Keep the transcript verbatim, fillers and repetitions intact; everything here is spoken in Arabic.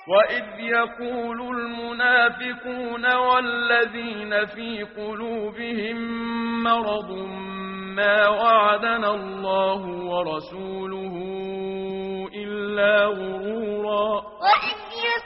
وإذ يقول المنافقون والذين في قلوبهم مرض ما وعدنا الله ورسوله إلا غرورا. وإذ